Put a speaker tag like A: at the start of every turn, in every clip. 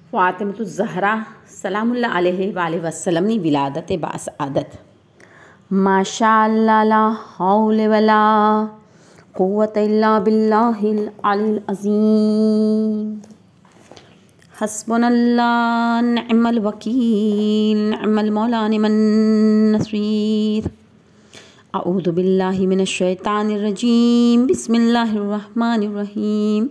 A: फ़ातिमतुज़्ज़हरा सलामुल्लाह अलैहि वसल्लमની વિલાદતે બાસઆદત માશાઅલ્લાહ લા હૌલે વલા કુવ્વત ઇલ્લા બિલ્લાહિલ અલીલ અઝીમ હસ્બુનલ્લાહ નિઅમલ વકીલ નિઅમલ મૌલા નિમન નસીર અઉઝુ બિલ્લાહિ મિનશ શૈતાનિર રજીમ બિસ્મિલ્લાહિર रहमानिर रहीम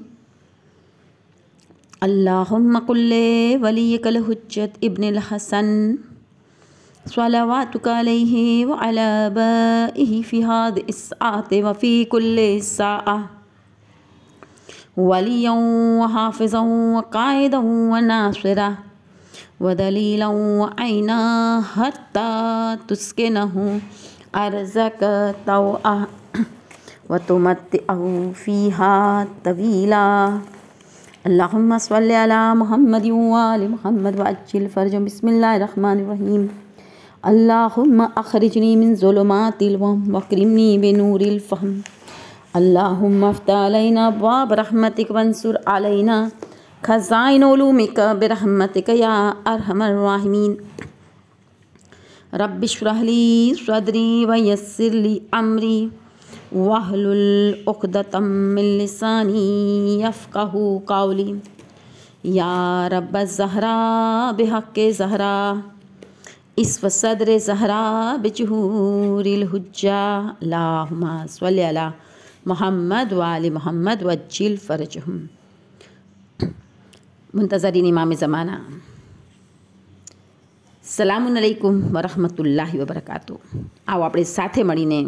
A: अल्लाहुम्मा कुल्ले वलियकल हुज्जत इब्निल हसन स्वलवातुका अलैहि व अला आबाइहि फी हादिहि इस्साअति व फी कुल्लि साअ वलियन व हाफिज़न व काइदन व नासिरा व दलीलन व ऐना हत्ता तुस्किनहु अर्ज़क तौअ व तुमत्तिअहु फ़ीहा तवीला अल्लाहुम्मा सल्लि अला मुहम्मद व आलि मुहम्मद व अज्जिल फ़रजहुम बिस्मिल्लाहिर रहमानिर रहीम अल्लाहुम्मा अख़रिजनी मिन ज़ुलुमातिल वहम वअक्रिमनी बिनूरिल फ़हम अल्लाहुम्मा अफ़्तह अलैना अब्वाब रहमतिक वंसुर अलैना ख़ज़ाइन उलूमिक बिरहमतिक या अरहमर राहिमीन रब्बि इश्रह ली सदरी व यस्सिर ली अमरी वहलुल उक़दतम मिन लिसानी यफ़क़हू क़ौली या रब्ब ज़हरा बिहक़्क़ि ज़हरा इस्व सदर ज़हरा बिजुहूरिल हुज्जा अल्लाहुम्मा सल्लि अला मुहम्मद व आलि मुहम्मद व अज्जिल फ़रजहुम। मुंतज़रीन इमाम ज़माना सलामुन अलैकुम व रहमतुल्लाहि व बरकातुहू। आओ આપણે સાથે મળીને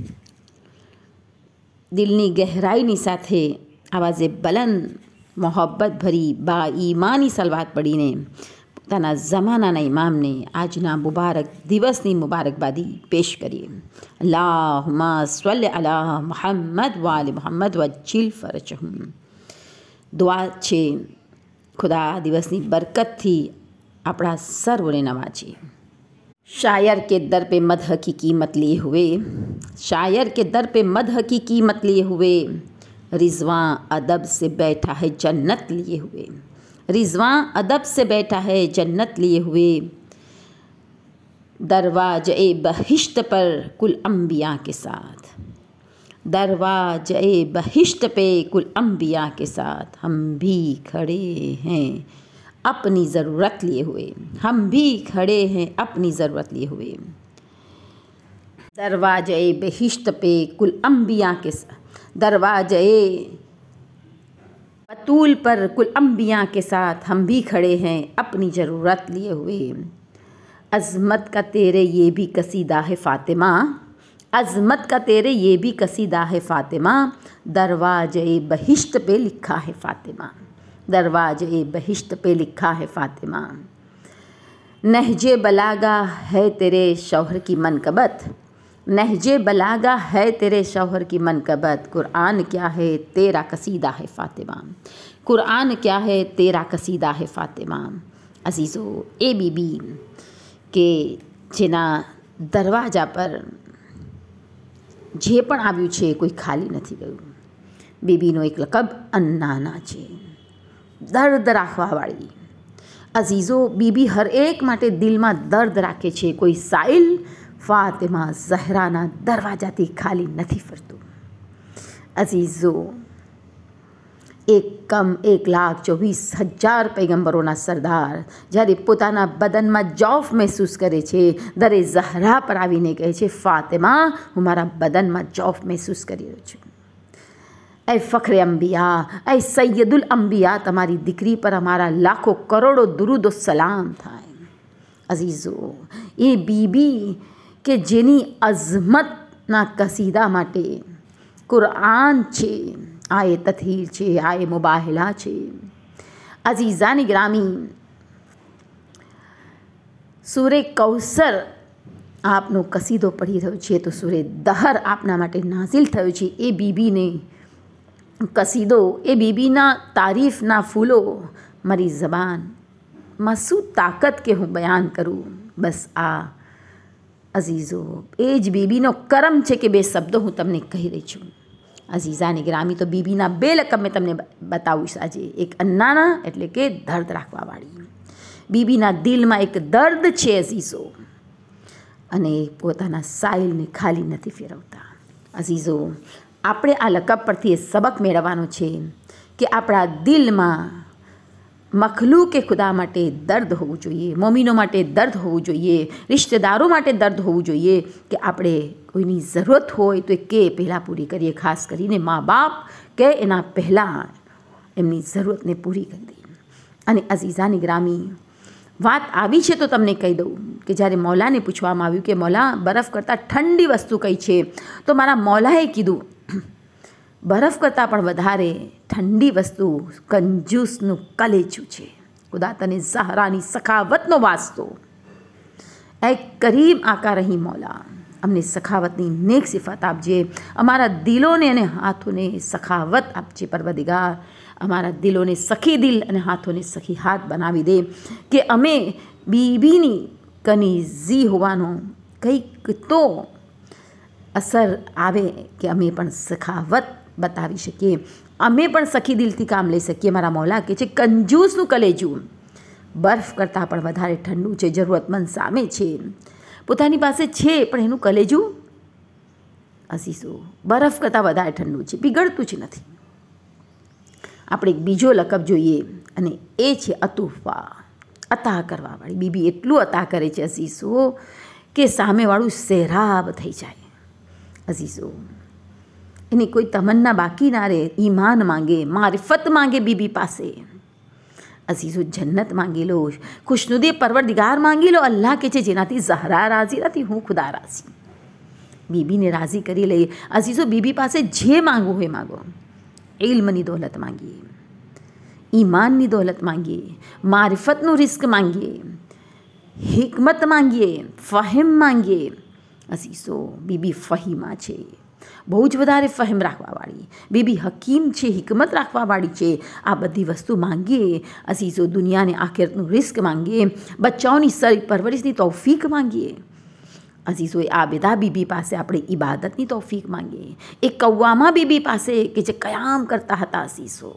A: દિલની ગહેરાઈની સાથે આવાજે બલંદ મોહબ્બત ભરી બા ઈમાની સલવાત પડીને પોતાના જમાનાના ઇમામને આજના મુબારક દિવસની મુબારકબાદી પેશ કરીએ। અલ્લાહુમ્મા સલ્લિ અલા મુહમ્મદ વ આલિ મુહમ્મદ વજ્જિલ ફરજહુમ। દુઆ છે ખુદા દિવસની બરકતથી આપણા સર્વને નવાજે। शायर के दर पे मदह की कीमत लिए हुए, शायर के दर पे मदह की कीमत लिए हुए, रिज़वां अदब से बैठा है जन्नत लिए हुए, रिज़वां अदब से बैठा है जन्नत लिए हुए, दरवाज़े बहिश्त पर कुल अंबिया के साथ, दरवाज़े बहिश्त पे कुल अंबिया के साथ हम भी खड़े हैं अपनी ज़रूरत लिए हुए, हम भी खड़े हैं अपनी ज़रूरत लिए हुए, दरवाज़े बहिश्त पे कुल अंबिया के दरवाज़े बतूल पर कुल अंबिया के साथ हम भी खड़े हैं अपनी ज़रूरत लिए हुए। अज़मत का तेरे ये भी कसीदा है फ़ातिमा, अज़मत का तेरे ये भी कसीदा है फ़ातिमा, दरवाज़े बहिश्त पे लिखा है फ़ातिमा, दरवाज़े बहिश्त पे लिखा है फ़ातिमा। नहजे बलागा है तेरे शौहर की मनकबत, नहजे बलागा है तेरे शौहर की मनकबत, कुरान क्या है तेरा कसीदा है फ़ातिमा, कुरान क्या है तेरा कसीदा है फ़ातिमा। अजीज़ो ए बीबी के जेना दरवाजा पर જે પણ આવ્યું છે કોઈ ખાલી નથી ગયું। બીબીનો એક લકબ अन्नाना છે, દર્દ રાખવાવાળી। અઝીઝો બીબી હર એક માટે દિલમાં દર્દ રાખે છે। કોઈ સાઇલ ફાતિમા ઝહરાના દરવાજાથી ખાલી નથી ફરતું। અઝીઝો 1,24,000 પૈગંબરોના સરદાર જ્યારે પોતાના બદનમાં જૌફ મહેસૂસ કરે છે, દરે ઝહરા પર આવીને કહે છે ફાતિમા હું મારા બદનમાં જૌફ મહેસૂસ કરી રહ્યો છું। ऐ फ़ख्र अंबिया, ऐ सैयदुल अंबिया तमारी दिकरी पर हमारा लाखों करोड़ों दुरूद व सलाम थाय। अजीज़ो ये बीबी के जेनी अज़मतना कसीदा माटे कुरान छे, आए तथहीर छे, आए मुबाहिला छे। अजीज़ानी ग्रामी सूरे कौसर आपनो कसीदो पढ़ी रह्यो छे तो सूरे दहर आपना माटे नाजिल थयो छे। ए बीबीने कसीदो, ए बीबीना तारीफ़ना फूलो मारी ज़बान मसू ताकत के हूँ बयान करूँ। बस आ अजीज़ो ए ज बीबीनो करम छे के बे शब्दों हूँ तमने कही रही छूँ। અઝીઝાની ગ્રામી તો બીબીના 2 લકબ મેં તમને બતાવીશ આજે. એક અન્નાના એટલે કે દર્દ રાખવાવાળી. બીબીના દિલમાં એક દર્દ છે અઝીઝો, અને પોતાના સાઇલને ખાલી નથી ફેરવતા. અઝીઝો, આપણે આ લકબ પરથી એ સબક મેળવવાનો છે કે આપણા દિલમાં મખલૂકે ખુદા માટે દર્દ હોવું જોઈએ, મોમીનો માટે દર્દ હોવું જોઈએ, રિશ્તેદારો માટે દર્દ હોવું જોઈએ કે આપણે કોઈની જરૂરત હોય તો એ કે પહેલાં પૂરી કરીએ. ખાસ કરીને મા બાપ કે એના પહેલાં એમની જરૂરતને પૂરી કરી દઈએ. અને અઝીઝાની ગ્રામી, વાત આવી છે તો તમને કહી દઉં કે જ્યારે મૌલાને પૂછવામાં આવ્યું કે મૌલા બરફ કરતાં ઠંડી વસ્તુ કઈ છે, તો મારા મૌલાએ કીધું બરફ કરતાં પણ વધારે ઠંડી વસ્તુ કંજૂસનું કલેજું છે. ખુદા તને ઝહરાની સખાવતનો વાસ્તો. એ કરીમ આકા રહી મૌલા, અમને સખાવતની નેક સિફત આપજે. અમારા દિલોને અને હાથોને સખાવત આપજે પરવરદિગાર. અમારા દિલોને સખી દિલ અને હાથોને સખી હાથ બનાવી દે કે અમે બીબીની કનીઝી હોવાનો કંઈક તો અસર આવે કે અમે પણ સખાવત બતાવી શકીએ, અમે પણ સખી દિલથી કામ લઈ શકીએ. મારા મૌલા કહે છે કંજૂસનું કલેજું બરફ કરતાં પણ વધારે ઠંડુ છે. જરૂરતમંદ સામે છે, પોતાની પાસે છે, પણ એનું કલેજું અઝીઝો બરફ કરતાં વધારે ઠંડુ છે, પીગળતું જ નથી. આપણે એક બીજો લકબ જોઈએ અને એ છે અતુફા, અતા કરવાવાળી. બીબી એટલું અતા કરે છે અઝીઝો કે સામેવાળું સહેરાબ થઈ જાય. અઝીઝો, એની કોઈ તમન્ના બાકી ના રહે. ઈમાન માંગે, મારિફત માંગે બીબી પાસે. અઝીઝો, જન્નત માંગી લો, ખુશનુદી પરવરદિગાર માંગી લો. અલ્લાહ કે છે જેનાથી ઝહરા રાજી નથી, હું ખુદા રાજી. બીબીને રાજી કરી લઈએ. અઝીઝો, બીબી પાસે જે માંગવું હોય માંગો. ઇલ્મની દોલત માંગીએ, ઈમાનની દોલત માંગીએ, મારિફતનું રિસ્ક માંગીએ, હિકમત માંગીએ, ફહેમ માંગીએ. અઝીઝો, બીબી ફહીમા છે, બહુ જ વધારે ફહેમ રાખવાવાળી. બીબી હકીમ છે, હિકમત રાખવાવાળી છે. આ બધી વસ્તુ માંગીએ અઝીઝો. દુનિયાને આખિરતનું રિસ્ક માંગીએ, બચ્ચાઓની સરી પરવરિશની તૌફીક માંગીએ. અઝીઝો, આ બેદા બીબી પાસે આપણે ઇબાદતની તૌફીક માંગીએ. એ કૌવામા બીબી પાસે કે જે કયામ કરતા હતા અઝીઝો,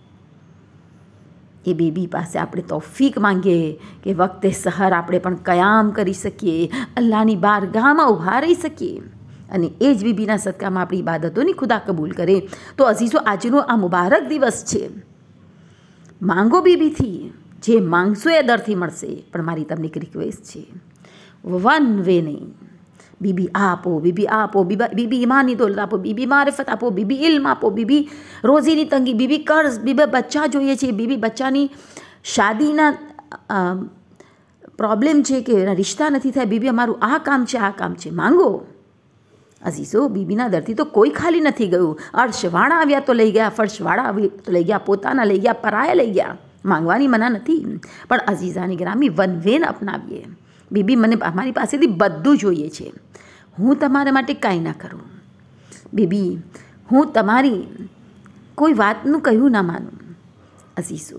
A: એ બીબી પાસે આપણે તૌફીક માંગીએ કે વખતે સહર આપણે પણ કયામ કરી શકીએ, અલ્લાહની બારગાહમાં ઊભા રહી શકીએ. અને એ જ બીબીના સદકામાં આપણી ઇબાદતોની ખુદા કબૂલ કરે. તો અઝીઝો, આજનો આ મુબારક દિવસ છે. માંગો બીબીથી, જે માંગશો એ દરથી મળશે. પણ મારી તમને એક રિક્વેસ્ટ છે, વન વે નહીં. બીબી આપો, બીબી આપો, બીબી ઈમાનની દોલત આપો, બીબી મારિફત આપો, બીબી ઇલ્મ આપો, બીબી રોજીની તંગી, બીબી કર્જ, બીબી બચ્ચા જોઈએ છે, બીબી બચ્ચાની શાદીના પ્રોબ્લેમ છે કે રિશ્તા નથી થાય, બીબી અમારું આ કામ છે, આ કામ છે. માંગો અઝીઝો. બીબીના દરથી તો કોઈ ખાલી નથી ગયું. અર્શવાળા આવ્યા તો લઈ ગયા, ફર્શવાળા આવ્યા તો લઈ ગયા, પોતાના લઈ ગયા, પરાયા લઈ ગયા. માંગવાની મના નથી, પણ અઝીઝાની ગ્રામી વન વેન અપનાવીએ. બીબી, મને અમારી પાસેથી બધું જોઈએ છે, હું તમારા માટે કાંઈ ના કરું. બીબી, હું તમારી કોઈ વાતનું કહ્યું ના માનું. અઝીઝો,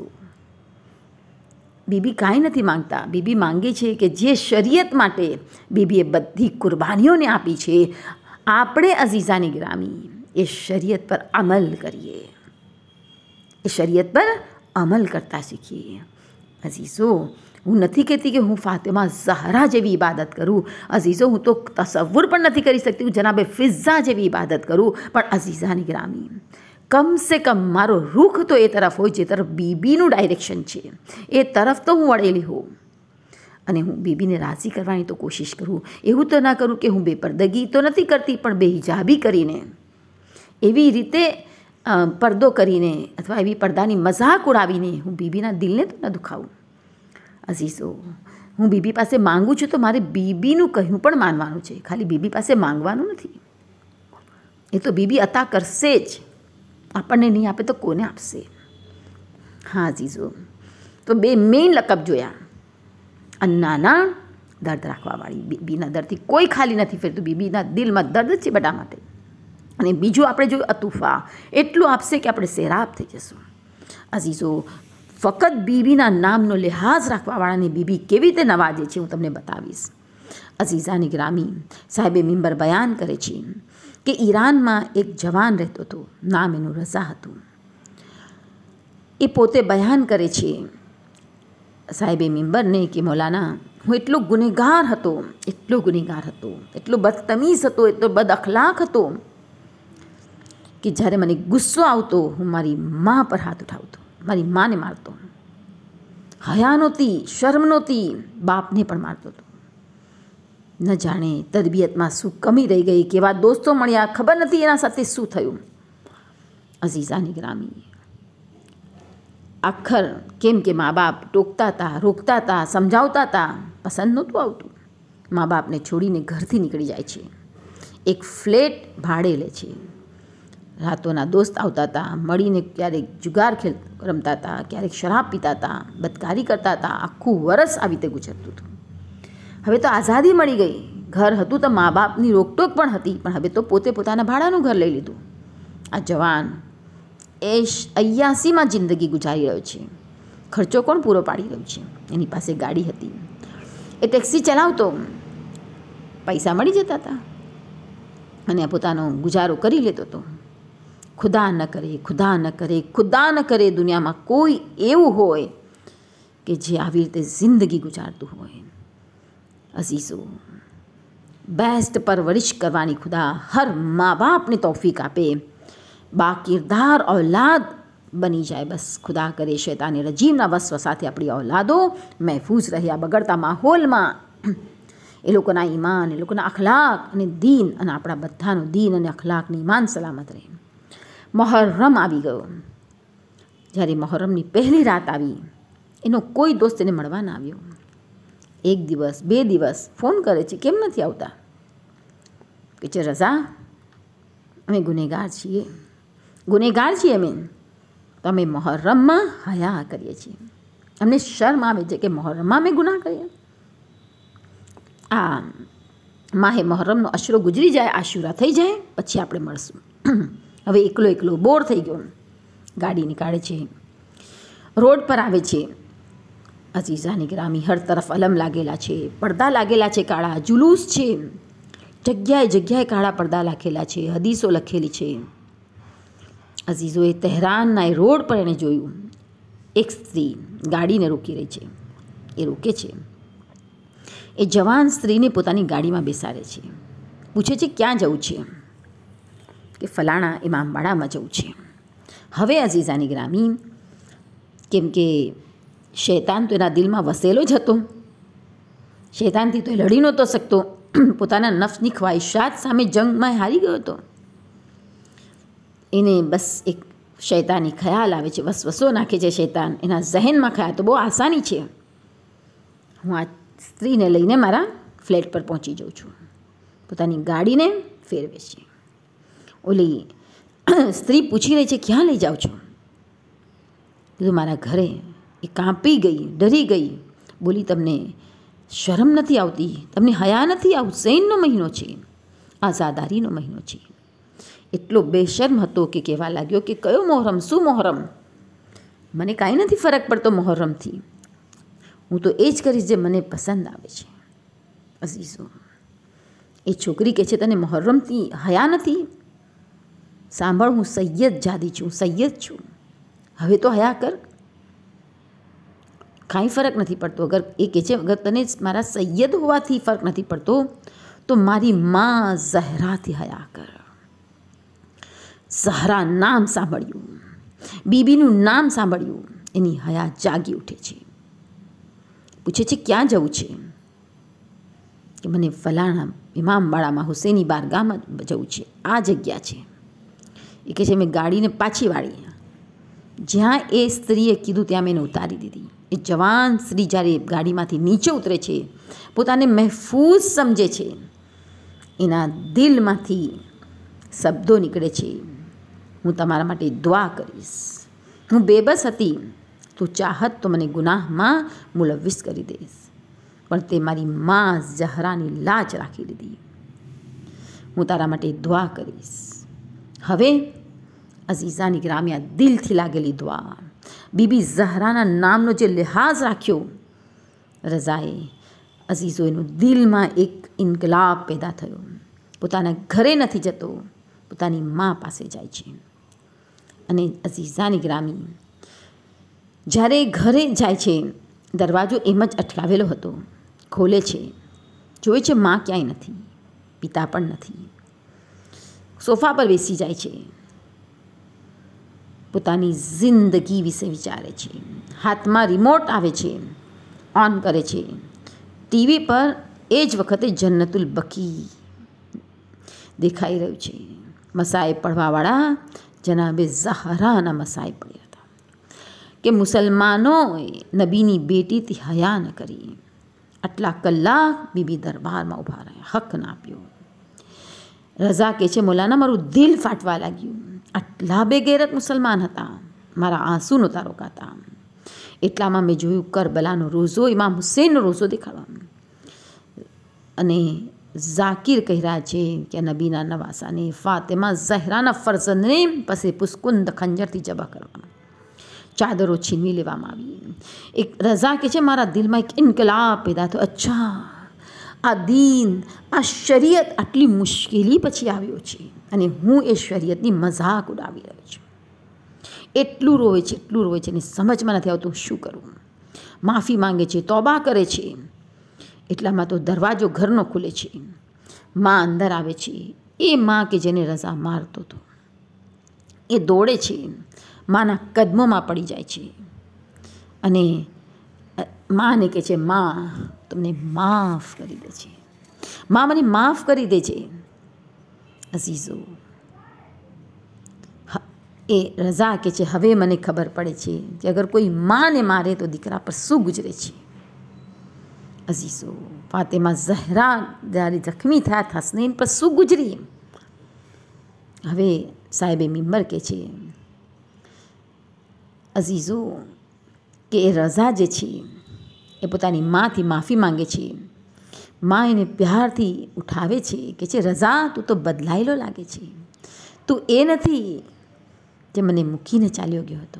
A: બીબી કાંઈ નથી માંગતા. બીબી માંગે છે કે જે શરીયત માટે બીબીએ બધી કુરબાનીઓને આપી છે, આપણે અઝીઝાની ગ્રામી એ શરીયત પર અમલ કરીએ, એ શરીયત પર અમલ કરતા શીખીએ. અઝીઝો, હું નથી કહેતી કે હું ફાતિમા ઝહરા જેવી ઇબાદત કરું. અઝીઝો, હું તો તસવ્વુર પણ નથી કરી શકતી હું જનાબે ફિઝા જેવી ઇબાદત કરું. પણ અઝીઝાની ગ્રામી, કમ સે કમ મારો રૂખ તો એ તરફ હોય જે તરફ બીબીનું ડાયરેક્શન છે, એ તરફ તો હું વળેલી હોઉં. અને હું બીબીને રાજી કરવાની તો કોશિશ કરું. એવું તો ના કરું કે હું બેપરદગી તો નથી કરતી, પણ બેહિજાબી કરીને, એવી રીતે પડદો કરીને અથવા એવી પડદાની મજાક ઉડાવીને હું બીબીના દિલને તો ન દુખાવું. અઝીઝો, હું બીબી પાસે માંગું છું તો મારે બીબીનું કહ્યું પણ માનવાનું છે, ખાલી બીબી પાસે માંગવાનું નથી. એ તો બીબી અતા કરશે જ, આપણને નહીં આપે તો કોને આપશે. હા અઝીઝો, તો બે મેઇન લકબ જોયા. અન્નાના દર્દ રાખવાવાળી, બીબીના દર્દથી કોઈ ખાલી નથી ફેરતું. બીબીના દિલમાં દર્દ છે બધા માટે. અને બીજું આપણે જોયું અતુફા, એટલું આપશે કે આપણે સહેરાબ થઈ જશું. અઝીઝો, ફક્ત બીબીના નામનો લિહાઝ રાખવાવાળાને બીબી કેવી રીતે નવાજે છે હું તમને બતાવીશ. અઝીઝાની ગ્રામી, સાહેબે મિંબર બયાન કરે છે કે ઈરાનમાં એક જવાન રહેતો હતો, નામ એનું રઝા હતું. એ પોતે બયાન કરે છે સાહેબે મિંબરને કે મૌલાના, હું એટલો ગુનેગાર હતો, એટલો બદતમીઝ હતો, એટલો બદ અખલાક હતો કે જ્યારે મને ગુસ્સો આવતો હું મારી મા પર હાથ ઉઠાવતો, મારી માને મારતો. હયા નહોતી, શર્મ નહોતી, બાપને પણ મારતો હતો. ન જાણે તરબિયતમાં શું કમી રહી ગઈ, કેવા દોસ્તો મળ્યા, ખબર નથી એના સાથે શું થયું. અઝીઝાની ગ્રામી આખર કેમ કે મા બાપ ટોકતા હતા, રોકતા હતા, સમજાવતા હતા, પસંદ નહોતું આવતું. મા બાપને છોડીને ઘરથી નીકળી જાય છે. એક ફ્લેટ ભાડે લે છે. રાતોના દોસ્ત આવતા હતા, મળીને ક્યારેક જુગાર રમતા હતા, ક્યારેક શરાબ પીતા હતા, બદકારી કરતા હતા. આખું વરસ આવી રીતે ગુજરતું હતું. હવે તો આઝાદી મળી ગઈ. ઘર હતું તો મા બાપની રોકટોક પણ હતી, પણ હવે તો પોતે પોતાના ભાડાનું ઘર લઈ લીધું. આ જવાન અય્યાસીમાં જિંદગી ગુજારી રહ્યો છે. ખર્ચો કોણ પૂરો પાડી રહ્યું છે? એની પાસે ગાડી હતી, એ ટેક્સી ચલાવતો, પૈસા મળી જતા હતા અને પોતાનો ગુજારો કરી લેતો હતો. ખુદા ન કરે, ખુદા ન કરે, ખુદા ન કરે દુનિયામાં કોઈ એવું હોય કે જે આવી રીતે જિંદગી ગુજારતું હોય. અઝીઝો, બેસ્ટ પરવરિશ કરવાની ખુદા હર મા બાપને તૌફીક આપે, બાકિરદાર ઔલાદ બની જાય. બસ ખુદા કરે શૈતાને રજીમના વસવસાથી આપણી ઔલાદો મહેફૂઝ રહ્યા બગડતા માહોલમાં. એ લોકોના ઈમાન, એ લોકોના અખલાક અને દીન, અને આપણા બધાનું દીન અને અખલાકની ઈમાન સલામત રહે. મહોરમ આવી ગયો. જ્યારે મહોરમની પહેલી રાત આવી, એનો કોઈ દોસ્ત એને મળવા ના આવ્યો. 1 દિવસ 2 દિવસ ફોન કરે છે, કેમ નથી આવતા? કે છે રઝા, અમે ગુનેગાર છીએ અમે, તો અમે મહોરમમાં હયા કરીએ છીએ. અમને શર્મ આવે છે કે મહોરમમાં અમે ગુનાહ કરીએ. આ માહે મહોરમનો અશરો ગુજરી જાય, આશુરા થઈ જાય, પછી આપણે મળશું. હવે એકલો બોર થઈ ગયો. ગાડી નીકાળે છે, રોડ પર આવે છે. અઝીઝાની ગ્રામી હર તરફ અલમ લાગેલા છે, પડદા લાગેલા છે, કાળા જુલુસ છે, જગ્યાએ કાળા પડદા લાગેલા છે, હદીસો લખેલી છે. અઝીઝોએ તહેરાનના એ રોડ પર એણે જોયું, એક સ્ત્રી ગાડીને રોકી રહી છે. એ રોકે છે, એ જવાન સ્ત્રીને પોતાની ગાડીમાં બેસાડે છે. પૂછે છે ક્યાં જવું છે? કે ફલાણા ઇમામબાડામાં જવું છે. હવે અઝીઝાની ગ્રામી, કેમ કે શૈતાન તો એના દિલમાં વસેલો જ હતો, શૈતાનથી તો એ લડી નહોતો શકતો, પોતાના નફ્સની ખ્વાહિશાત સામે જંગમાં હારી ગયો હતો. એને બસ એક શૈતાની ખ્યાલ આવે છે, વસવસો નાખે છે શૈતાન એના જહેનમાં. ખ્યાલ તો બહુ આસાની છે, હું આ સ્ત્રીને લઈને મારા ફ્લેટ પર પહોંચી જાઉં છું. પોતાની ગાડીને ફેરવે છે. ઓલી સ્ત્રી પૂછી રહી છે ક્યાં લઈ જાઉં છો? કીધું મારા ઘરે. એ કાંપી ગઈ, ડરી ગઈ, બોલી તમને શરમ નથી આવતી? તમને હયા નથી? આ હુસૈનનો મહિનો છે, આઝાદારીનો મહિનો છે. એટલો બેશર્મ હતો કે કહેવા લાગ્યો કે કયો મોહરમ, શું મોહરમ? મને કાંઈ નથી ફરક પડતો મોહરમથી. હું તો એ જ કરીશ જે મને પસંદ આવે છે. અઝીઝો, એ છોકરી કહે છે તને મોહરમથી હયા નથી? સાંભળ, હું સૈયદ જાદી છું, સૈયદ છું. હવે તો હયા કર, કાંઈ ફરક નથી પડતો. અગર એ કહે છે અગર તને મારા સૈયદ હોવાથી ફરક નથી પડતો તો મારી મા ઝહરાથી હયા કર. ઝહરા નામ સાંભળ્યું, બીબીનું નામ સાંભળ્યું, એની હયા જાગી ઉઠે છે. પૂછે છે ક્યાં જવું છે? કે મને ફલાણા ઇમામબાડામાં હુસૈની બારગાહમાં જવું છે, આ જગ્યા છે. એ કહે છે મેં ગાડીને પાછી વાળી. જ્યાં એ સ્ત્રીએ કીધું ત્યાં મેં એને ઉતારી દીધી. એ જવાન સ્ત્રી જ્યારે ગાડીમાંથી નીચે ઉતરે છે, પોતાને મહેફૂઝ સમજે છે, એના દિલમાંથી શબ્દો નીકળે છે, હું તમારા માટે દુઆ કરીશ. હું બેબસ હતી, તું ચાહત તો મને ગુનાહમાં મુલવ્વિસ કરી દઈશ, પણ તે મારી મા ઝહરાની લાજ રાખી લીધી. હું તારા માટે દુઆ કરીશ. હવે અઝીઝાની ગ્રામી દિલથી લાગેલી દુઆ, બીબી ઝહરાના નામનો જે લિહાઝ રાખ્યો રઝાએ, અઝીઝો એનું દિલમાં એક ઇન્કલાબ પેદા થયો. પોતાના ઘરે નથી જતો, પોતાની મા પાસે જાય છે. અને અઝીઝાની ગ્રામી જ્યારે ઘરે જાય છે, દરવાજો એમ જ અટકાવેલો હતો. ખોલે છે, જોવે છે મા ક્યાંય નથી, પિતા પણ નથી. સોફા પર બેસી જાય છે, પોતાની જિંદગી વિશે વિચારે છે. હાથમાં રિમોટ આવે છે, ઓન કરે છે. ટીવી પર એ જ વખતે જન્નતુલ બકી દેખાઈ રહ્યું છે. મસાએ પડવાવાળા જનાબે ઝહરાના મસાએ પડ્યા હતા કે મુસલમાનોએ નબીની બેટીથી હયા ન કરી. આટલા કલાક બીબી દરબારમાં ઊભા રહ્યા, હક ના આપ્યો. રઝા કહે છે, મૌલાના મારું દિલ ફાટવા લાગ્યું. આટલા બેગેરત મુસલમાન હતા, મારા આંસુ નહોતા રોકાતા. એટલામાં મેં જોયું કરબલાનો રોઝો, ઇમામ હુસૈનનો રોઝો દેખાડવા. અને ઝાકિર કહી રહ્યા છે કે નબીના નવાસાને, ફાતિમા ઝહરાના ફરઝંદને પછી પુષ્કુંદ ખંજરથી જબા કરવામાં, ચાદરો છીનવી લેવામાં આવી. એક રઝા કહે છે, મારા દિલમાં એક ઇન્કલાબ પેદા થયો. અચ્છા, આ દીન, આ શરીયત આટલી મુશ્કેલી પછી આવ્યો છે અને હું એ શરીયતની મજાક ઉડાવી રહ્યો છું. એટલું રોવે છે, એટલું રોવે છે, અને સમજમાં નથી આવતું શું કરું. માફી માંગે છે, તોબા કરે છે. એટલામાં તો દરવાજો ઘરનો ખુલે છે. મા અંદર આવે છે. એ મા કે જેને રઝા મારતો હતો એ દોડે છે, માના કદમોમાં પડી જાય છે અને માને કહે છે, મા તમને માફ કરી દે છે, મા મને માફ કરી દે છે. અઝીઝો, એ રઝા કહે છે, હવે મને ખબર પડે છે કે અગર કોઈ માને મારે તો દીકરા પર શું ગુજરે છે. અઝીઝો, ફાતિમા ઝહરા જ્યારે જખમી થયા હસનૈન પર શું ગુજરી. હવે સાહેબે મિંબર કહે છે, અઝીઝો, કે એ રઝા જે છે એ પોતાની માથી માફી માંગે છે. મા એને પ્યારથી ઉઠાવે છે, કે છે રઝા તું તો બદલાયેલો લાગે છે, તું એ નથી જે મને મૂકીને ચાલ્યો ગયો હતો.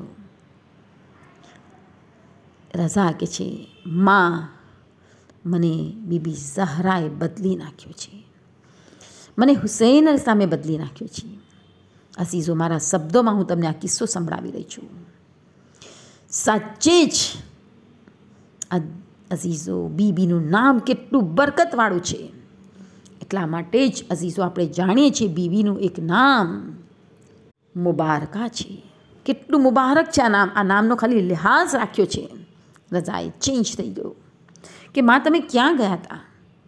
A: રઝા કહે છે, મા મને બીબી ઝહરાએ બદલી નાખ્યો છે, મને હુસૈન સામે બદલી નાખ્યો છે. અઝીઝો, મારા શબ્દોમાં હું તમને આ કિસ્સો સંભળાવી રહી છું. સાચે જ અઝીઝો, બીબીનું નામ કેટલું બરકતવાળું છે. એટલા માટે જ અઝીઝો આપણે જાણીએ છીએ બીબીનું એક નામ મુબારકા છે. કેટલું મુબારક છે આ નામ. આ નામનો ખાલી લિહાઝ રાખ્યો છે. રઝાએ ચેન્જ થઈ ગયો કે મા તમે ક્યાં ગયા હતા.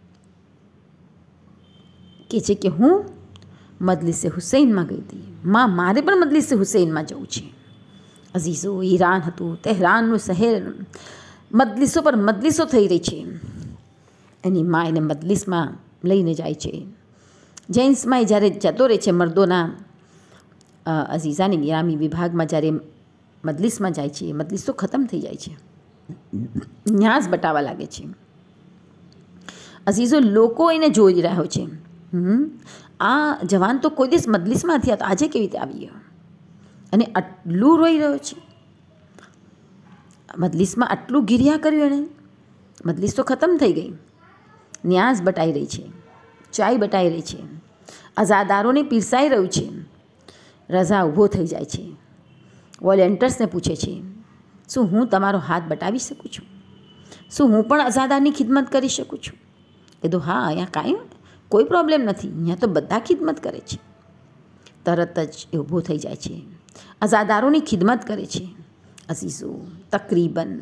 A: કે છે કે હું મજલિસે હુસૈનમાં ગઈ હતી. મા મારે પણ મજલિસે હુસૈનમાં જવું છે. અઝીઝો, ઈરાન હતું, તહેરાનનું શહેર, મજલિસો પર મજલિસો થઈ રહી છે. એની મા એને મજલિસમાં લઈને જાય છે. જેન્ટ્સમાં જ્યારે જતો રહે છે, મર્દોના અઝીઝાની ગ્રામી વિભાગમાં જ્યારે મજલિસમાં જાય છે, મજલિસો ખતમ થઈ જાય છે, ન્યાઝ બતાવવા લાગે છે. અઝીઝો, લોકો એને જોઈ રહ્યો છે, આ જવાન તો કોઈ દિવસ મજલિસમાં નથી આવતો, આજે કેવી રીતે આવી ગયો અને આટલું રોઈ રહ્યો છે. મજલિસમાં આટલું ગિરિયા કર્યું એણે. મજલિસ તો ખતમ થઈ ગઈ. ન્યાઝ બટાઈ રહી છે, ચાય બટાઈ રહી છે, અઝાદારોને પીરસાઈ રહ્યું છે. રઝા ઊભો થઈ જાય છે, વોલેન્ટર્સને પૂછે છે, શું હું તમારો હાથ બટાવી શકું છું? શું હું પણ અઝાદારની ખિદમત કરી શકું છું? કીધું હા, અહીંયા કાંઈ કોઈ પ્રોબ્લેમ નથી, અહીંયા તો બધા ખિદમત કરે છે. તરત જ એ ઊભો થઈ જાય છે, અઝાદારોની ખિદમત કરે છે. અઝીઝો, તકરીબન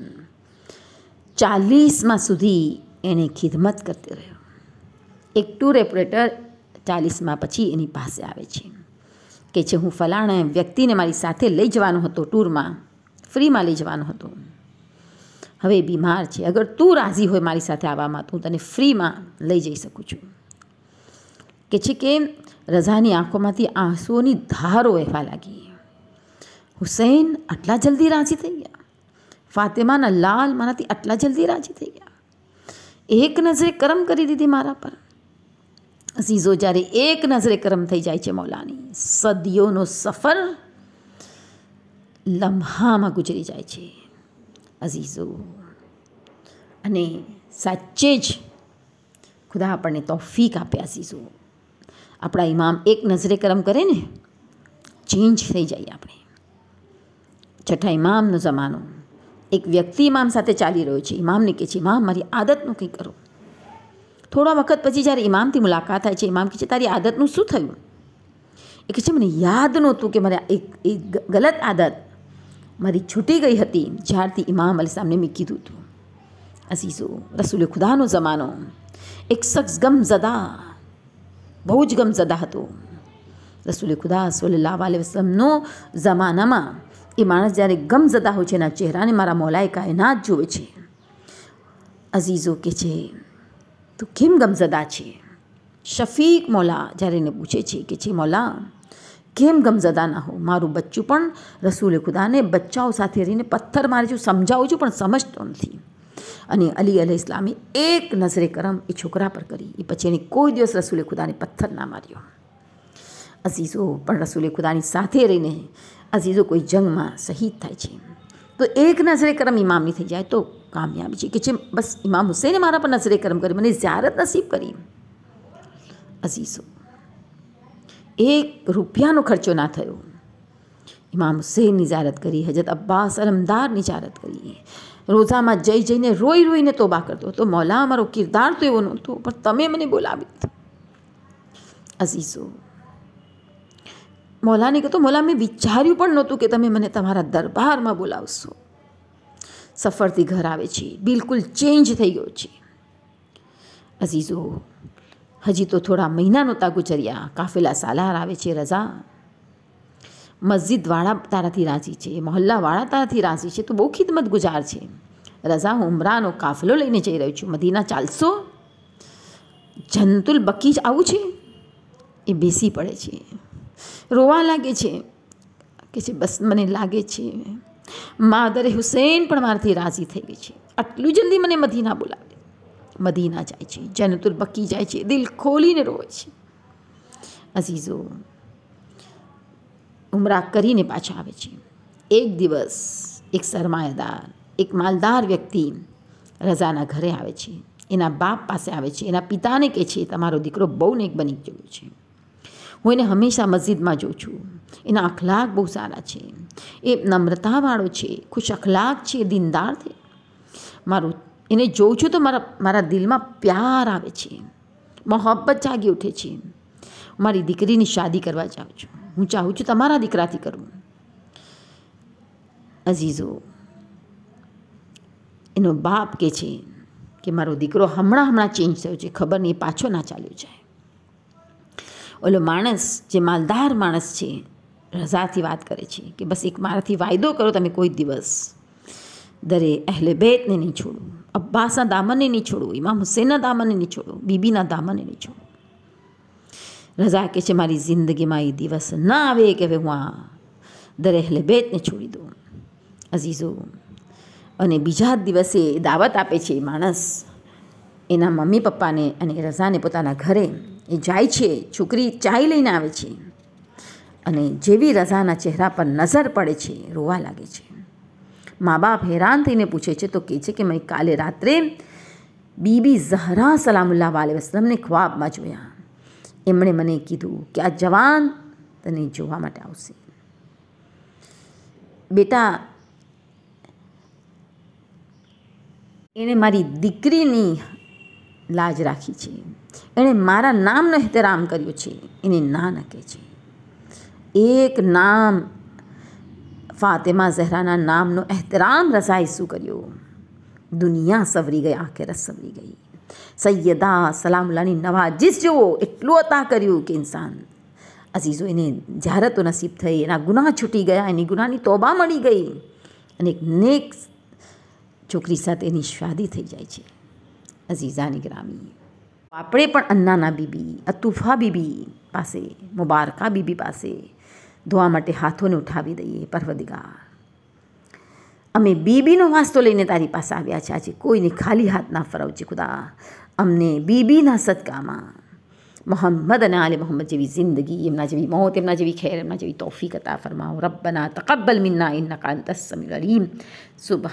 A: 40માં સુધી એણે ખિદમત કરતો રહ્યો. એક ટૂર ઓપરેટર 40માં પછી એની પાસે આવે છે, કે છે હું ફલાણા વ્યક્તિને મારી સાથે લઈ જવાનો હતો, ટૂરમાં ફ્રીમાં લઈ જવાનો હતો, હવે બીમાર છે, અગર તું રાજી હોય મારી સાથે આવવામાં તો હું તને ફ્રીમાં લઈ જઈ શકું છું. કે છે કે રઝાની આંખોમાંથી આંસુઓની ધારો વહેવા લાગી. હુસૈન આટલા જલ્દી રાજી થઈ ગયા, ફાતિમાના લાલ મારાથી આટલા જલ્દી રાજી થઈ ગયા, એક નજરે કરમ કરી દીધી મારા પર. અઝીઝો, જ્યારે એક નજરે કરમ થઈ જાય છે મૌલાની, સદીઓનો સફર લમ્હામાં ગુજરી જાય છે. અઝીઝો, અને સાચે જ ખુદા આપણને તૌફીક આપે. અઝીઝો, આપણા ઇમામ એક નજરે કરમ કરે ને ચેન્જ થઈ જાય આપણે. છઠ્ઠા ઇમામનો જમાનો. એક વ્યક્તિ ઇમામ સાથે ચાલી રહ્યો છે. ઇમામને કહે છે, ઇમામ મારી આદતનું કંઈ કરો. થોડા વખત પછી જ્યારે ઇમામથી મુલાકાત થાય છે, ઇમામ કહે છે, તારી આદતનું શું થયું? એ કહે છે, મને યાદ નહોતું કે મારે એક ગલત આદત મારી છૂટી ગઈ હતી જ્યારથી ઇમામ અલીસલામને મેં કીધું હતું. અઝીઝો, રસૂલ ખુદાનો જમાનો. એક શખ્સ ગમઝદા, બહુ જ ગમઝદા હતો. રસૂલ ખુદા સલ્લલ્લાહુ અલૈહિ વસલ્લમનો જમાનામાં એ માણસ જ્યારે ગમઝદા હોય છે, એના ચહેરાને મારા મૌલાએ કાયનાત જુએ છે. અઝીઝો કહે છે, તું કેમ ગમઝદા છે? શફીક મૌલા જ્યારે એને પૂછે છે કે છે, મૌલા કેમ ગમઝદા ના હો? મારું બચ્ચું પણ રસૂલ ખુદાને બચ્ચાઓ સાથે રહીને પથ્થર મારે છું, સમજાવું છું પણ સમજતો નથી. અને અલી અલૈહિ ઇસ્લામે એક નજરે કરમ એ છોકરા પર કરી. એ પછી એને કોઈ દિવસ રસૂલ ખુદાને પથ્થર ના માર્યો. અઝીઝો, પણ રસૂલ ખુદાની સાથે રહીને અઝીઝો કોઈ જંગમાં શહીદ થાય છે તો એક નજરે કરમ ઇમામની થઈ જાય તો કામયાબી છે. કે છે બસ ઇમામ હુસૈને મારા પર નજરે કરમ કરી, મને ઝિયારત નસીબ કરી. અઝીઝો, 1 રૂપિયાનો ખર્ચો ના થયો. ઇમામ હુસૈનની ઝિયારત કરી, હજરત અબ્બાસ અલમદારની ઝિયારત કરી. રોઝામાં જઈને રોઈને તોબા કરતો તો મૌલા મારો કિરદાર તો એવો નહોતો, પણ તમે મને બોલાવી. અઝીઝો, મૌલાને કહેતો, મૌલા મેં વિચાર્યું પણ નહોતું કે તમે મને તમારા દરબારમાં બોલાવશો. સફરથી ઘર આવે છે, બિલકુલ ચેન્જ થઈ ગયો છે. અઝીઝો, હજી તો થોડા મહિના નહોતા ગુજર્યા, કાફિલા સાલાર આવે છે. રઝા, મસ્જિદવાળા તારાથી રાજી છે, મહોલ્લાવાળા તારાથી રાજી છે, તો બહુ ખિદમત ગુજાર છે. રઝા, હું ઉમરાનો કાફલો લઈને જઈ રહ્યો છું, મદીના ચાલશો? જન્નતુલ બકી જ આવું છે? એ બેસી પડે છે, રોવા લાગે છે. કે છે બસ મને લાગે છે માદરે હુસૈન પણ મારાથી રાજી થઈ ગઈ છે, આટલું જલ્દી મને મદીના બોલાવે. મદીના જાય છે, જન્નતુલ બકી જાય છે, દિલ ખોલીને રોવે છે. અઝીઝો, ઉમરા કરીને પાછા આવે છે. એક દિવસ એક સરમાયેદાર, એક માલદાર વ્યક્તિ રઝાના ઘરે આવે છે. એના બાપ પાસે આવે છે. એના પિતાને કહે છે, તમારો દીકરો બહુ નેક બની ગયો છે. હું એને હંમેશા મસ્જિદમાં જોઉં છું. એના અખલાક બહુ સારા છે, એ નમ્રતાવાળો છે, ખુશ અખલાક છે, દીનદાર છે. એને જોઉં છું તો મારા દિલમાં પ્યાર આવે છે, મોહબ્બત જાગી ઉઠે છે. મારી દીકરીની શાદી કરવા જાઉં છું. હું ચાહું છું તમારા દીકરાથી કરું. અઝીઝો, એનો બાપ કહે છે કે મારો દીકરો હમણાં ચેન્જ થયો છે, ખબર નહીં પાછો ના ચાલ્યો જાય. ઓલો માણસ જે માલદાર માણસ છે રઝાથી વાત કરે છે કે બસ એક મારાથી વાયદો કરો, તમે કોઈ દિવસ દરે અહેલે બેતને નહીં છોડો, અબ્બાસના દામનને નહીં છોડો, ઇમામ હુસૈનના દામનને નહીં છોડો, બીબીના દામનને નહીં છોડો. રઝા કહે છે મારી જિંદગીમાં એ દિવસ ના આવે કે હવે હું આ દરે અહેલે બેતને છોડી દઉં. અઝીઝો, અને બીજા જ દિવસે દાવત આપે છે એ માણસ એના મમ્મી પપ્પાને અને રઝાને પોતાના ઘરે. એ જાય છે, છોકરી ચાય લઈને આવે છે અને જેવી રઝાના ચહેરા પર નજર પડે છે રોવા લાગે છે. મા બાપ હેરાન થઈને પૂછે છે તો કહે છે કે મેં કાલે રાત્રે બીબી ઝહરા સલામુલ્લાહ અલૈહિ વસલ્લમને ખ્વાબમાં જોયા. એમણે મને કીધું કે આ જવાન તને જોવા માટે આવશે. બેટા, એણે મારી દીકરીની લાજ રાખી છે, એણે મારા નામનો એહતરામ કર્યો છે, એને ના ન કહે છે. એક નામ ફાતિમા ઝહરાના નામનો એહતરામ રઝાએ શું કર્યો? દુનિયા સવરી ગઈ, આખિરત સવરી ગઈ. સૈયદા સલામુલ્લાહની નવાજીશ જુઓ, એટલું અતા કર્યું કે ઇન્સાન. અઝીઝો, એને જ્યારે તો નસીબ થઈ, એના ગુનાહ છૂટી ગયા, એની ગુનાહની તોબા મળી ગઈ અને એક નેક છોકરી સાથે એની શાદી થઈ જાય છે. અઝીઝાની ગ્રામી, આપણે પણ અન્નાના બીબી, અતુફા બીબી પાસે, મુબારકા બીબી પાસે દુઆ માટે હાથોને ઉઠાવી દઈએ. પરવદિગાર, અમે બીબીનો વાસ્તો લઈને તારી પાસે આવ્યા છે. આજે કોઈને ખાલી હાથ ના ફરાવજે ખુદા. અમને બીબીના સદકામાં મોહમ્મદ અને આલે મોહમ્મદ જેવી જિંદગી, એમના જેવી મોત, એમના જેવી ખેર, એમના જેવી તૌફીક અતા ફરમાઓ. રબ્બના તકબ્બલ મિન્ના ઇન્નકા અંતસ સમીઉલ અલીમ. સુબહાન